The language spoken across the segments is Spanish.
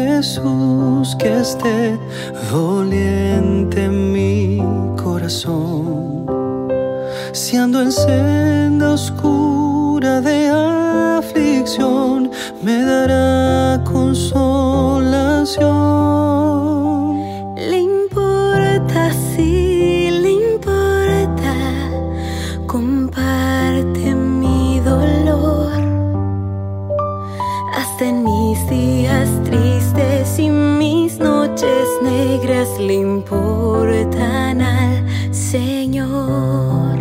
Jesús, que esté doliente mi corazón. Si ando en senda oscura de aflicción, me dará consolación. Le importa, sí, le importa, comparte mi dolor. Hasta en mis días tristes y mis noches negras le importan al Señor.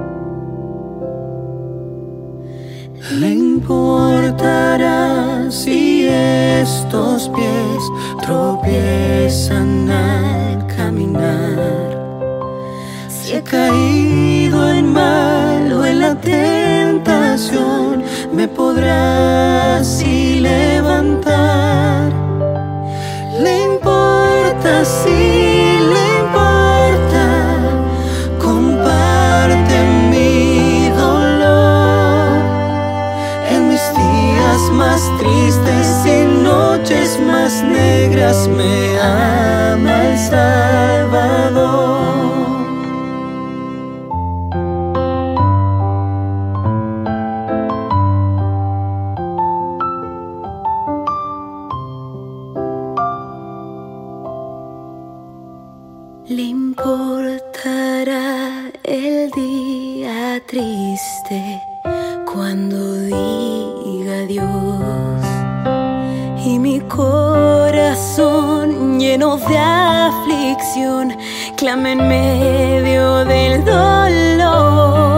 Le importará si estos pies tropiezan al caminar, si he caído en mal o en la tentación, me podrá así levantar. Le importa, sí, le importa, comparte mi dolor. En mis días más tristes y noches más negras me ama el Salvador. Le importará el día triste cuando diga adiós, y mi corazón lleno de aflicción clama en medio del dolor.